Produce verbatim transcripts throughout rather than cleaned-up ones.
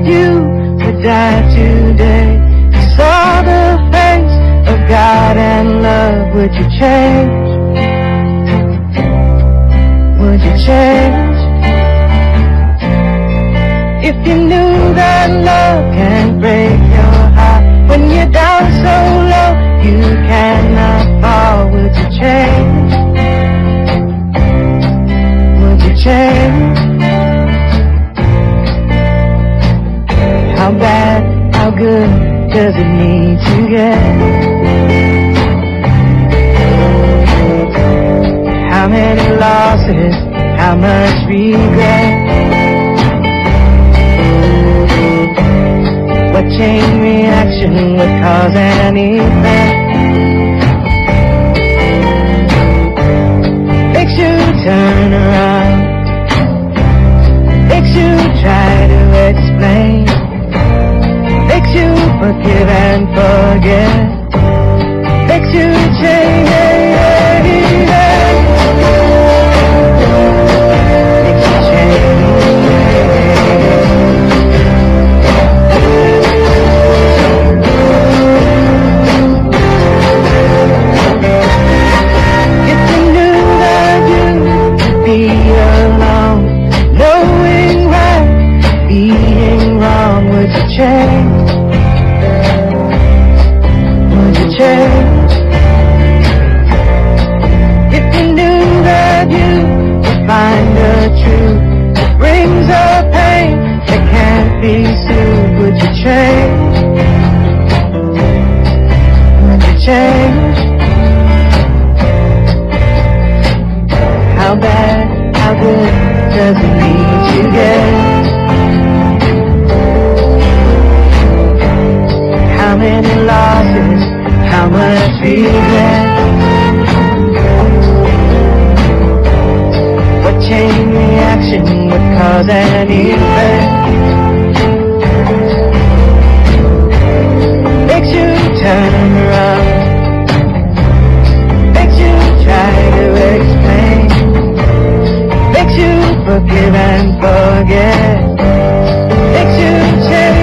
that you would die today, you saw the face of God and love, would you change? Would you change? If you knew that love can break your heart, when you're down so low you cannot fall, would you change? Would you change? How bad, how good does it need to get? How many losses, how much regret? What chain reaction would cause an effect? Makes you turn around, makes you try to explain, makes you forgive and forget, makes you change, makes you change. If you knew that you could be alone, knowing right, being wrong, would you change? Would you change? If you knew that you would find the truth that brings a pain that can't be soothed, would you change? Would you change? How bad, how good does it need to get? How many losses, how much regret? What chain reaction would cause an effect? Makes you turn around, makes you try to explain, makes you forgive and forget, makes you change.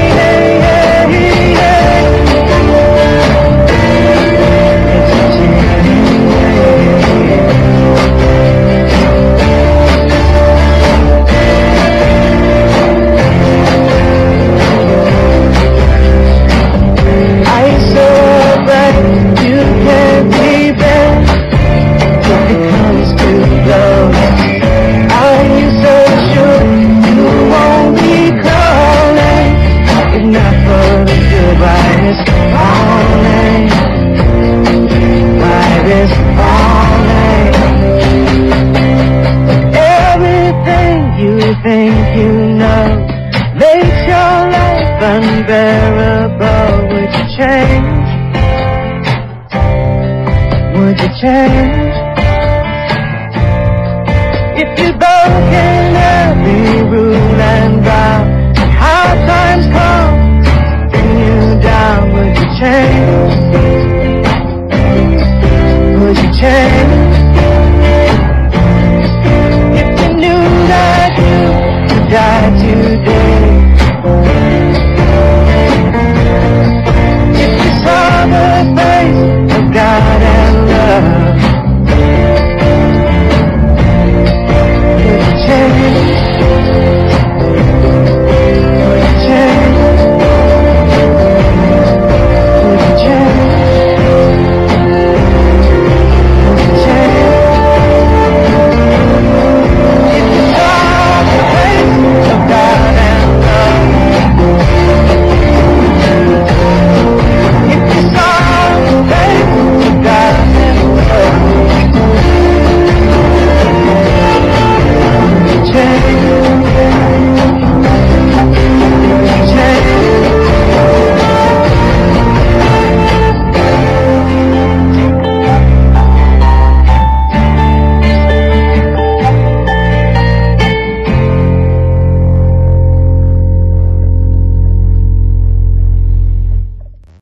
Think you know makes your life unbearable. Would you change? Would you change? If you're broken every